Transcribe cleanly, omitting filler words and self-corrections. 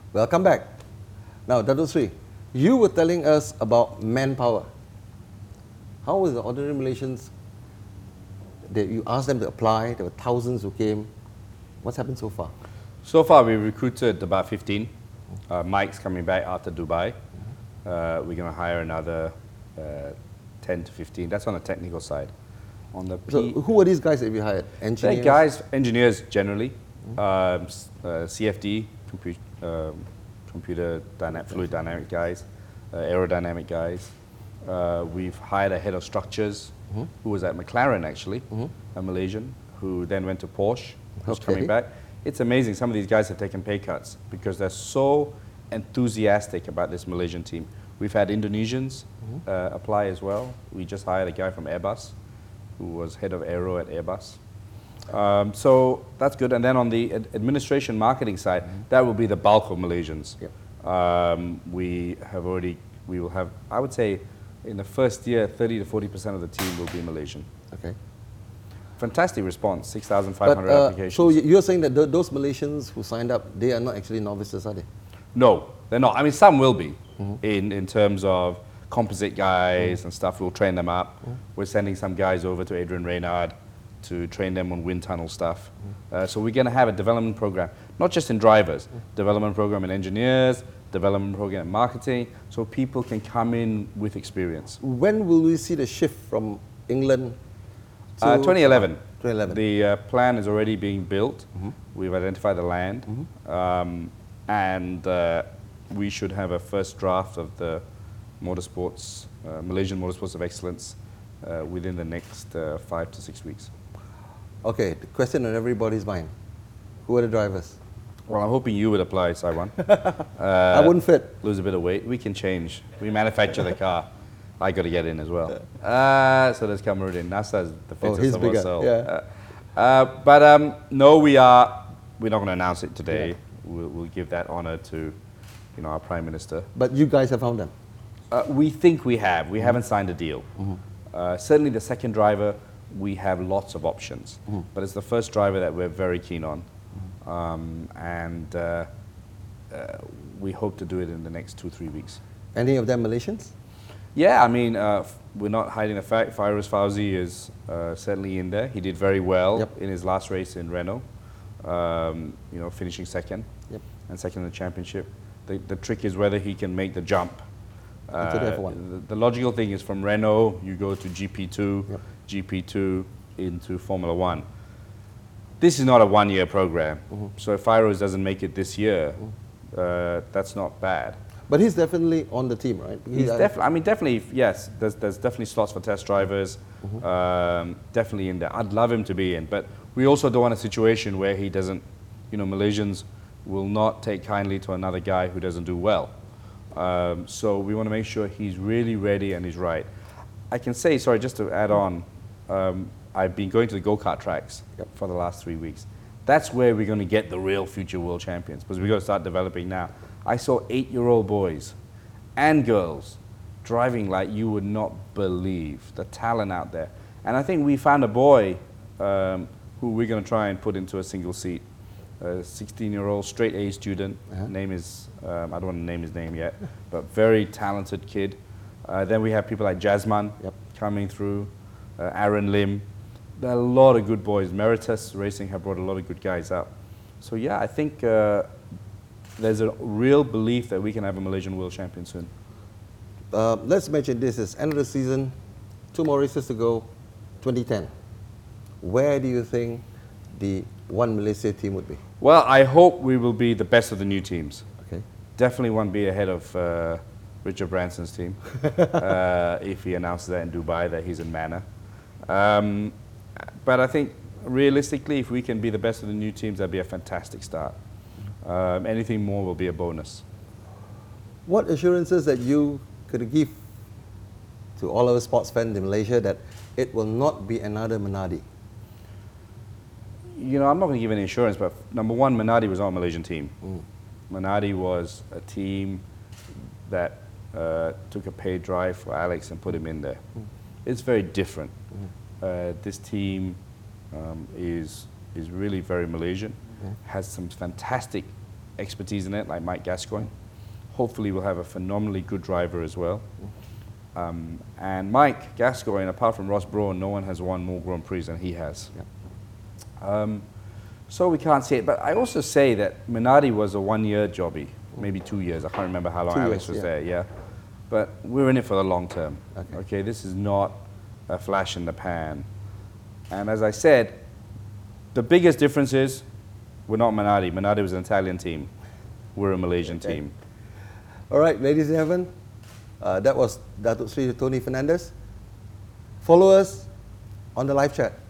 Welcome back. Now, Dato Sri, you were telling us about manpower. How was the Ordinary Malaysians that you asked them to apply? There were thousands who came. What's happened so far? So far, we recruited about 15. Mike's coming back after Dubai. We're going to hire another 10 to 15. That's on the technical side. On the So, who are these guys that you hired? Engineers? They're guys, engineers generally, CFD, fluid dynamic guys, aerodynamic guys. We've hired a head of structures who was at McLaren actually, a Malaysian, who then went to Porsche, who's coming back. It's amazing, some of these guys have taken pay cuts because they're so enthusiastic about this Malaysian team. We've had Indonesians apply as well. We just hired a guy from Airbus, who was head of aero at Airbus. So that's good. And then on the administration marketing side, that will be the bulk of Malaysians. Yep. We will have, I would say, in the first year, 30 to 40% of the team will be Malaysian. Okay. Fantastic response, 6,500 applications. So you're saying that those Malaysians who signed up, they are not actually novices, are they? No, they're not. I mean, some will be in terms of composite guys and stuff. We'll train them up. We're sending some guys over to Adrian Reynard to train them on wind tunnel stuff. So we're going to have a development program, not just in drivers, development program in engineers, development program in marketing, so people can come in with experience. When will we see the shift from England to 2011. 2011. The plan is already being built. We've identified the land, and we should have a first draft of the motorsports, Malaysian Motorsports of Excellence within the next 5 to 6 weeks. Okay, the question on everybody's mind. Who are the drivers? Well, I'm hoping you would apply, Saiwan. I wouldn't fit. Lose a bit of weight. We can change. We manufacture the car. I got to get in as well. So there's Kamarudin. NASA's the fittest of us all. Yeah. No, we're not going to announce it today. Yeah. We'll give that honor to, our Prime Minister. But you guys have found them? We think we have. We haven't signed a deal. Certainly the second driver, we have lots of options. But it's the first driver that we're very keen on. We hope to do it in the next 2-3 weeks. Any of them Malaysians? Yeah, I mean, we're not hiding the fact. Fairuz Fauzi is certainly in there. He did very well in his last race in Renault, finishing second and second in the championship. The trick is whether he can make the jump. The logical thing is from Renault, you go to GP2, GP2 into Formula One. This is not a one-year program, so if Fairuz doesn't make it this year, that's not bad. But he's definitely on the team, right? Definitely, yes. There's definitely slots for test drivers, definitely in there. I'd love him to be in, but we also don't want a situation where he doesn't, Malaysians will not take kindly to another guy who doesn't do well. So we want to make sure he's really ready and he's right. I can say, sorry, just to add on, I've been going to the go-kart tracks for the last 3 weeks. That's where we're going to get the real future world champions, because we've got to start developing now. I saw 8-year-old boys and girls driving like you would not believe, the talent out there. And I think we found a boy who we're going to try and put into a single seat, a 16-year-old straight A student. Name is, I don't want to name his name yet, but very talented kid. Then we have people like Jasmine coming through, Aaron Lim. There are a lot of good boys. Meritus Racing have brought a lot of good guys up. So yeah, I think there's a real belief that we can have a Malaysian world champion soon. Let's mention this is end of the season, 2 more races to go, 2010. Where do you think the One Malaysia team would be? Well, I hope we will be the best of the new teams. Okay. Definitely want to be ahead of Richard Branson's team if he announces that in Dubai that he's in Manor. But I think realistically, if we can be the best of the new teams, that'd be a fantastic start. Anything more will be a bonus. What assurances that you could give to all our sports fans in Malaysia that it will not be another Minardi? I'm not going to give any assurance, but number one, Minardi was not a Malaysian team. Minardi was a team that took a paid drive for Alex and put him in there. It's very different. This team is really very Malaysian, has some fantastic expertise in it, like Mike Gascoigne. Hopefully we'll have a phenomenally good driver as well. And Mike Gascoigne, apart from Ross Brawn, no one has won more Grand Prix than he has. So we can't say it. But I also say that Minardi was a 1 year jobby, maybe 2 years. I can't remember how long 2 Alex years, was yeah. there, yeah. But we're in it for the long term. Okay. Okay, this is not a flash in the pan. And as I said, the biggest difference is we're not Minardi. Minardi was an Italian team. We're a Malaysian team. All right, ladies and gentlemen, that was Datuk Sri Tony Fernandez. Follow us on the live chat.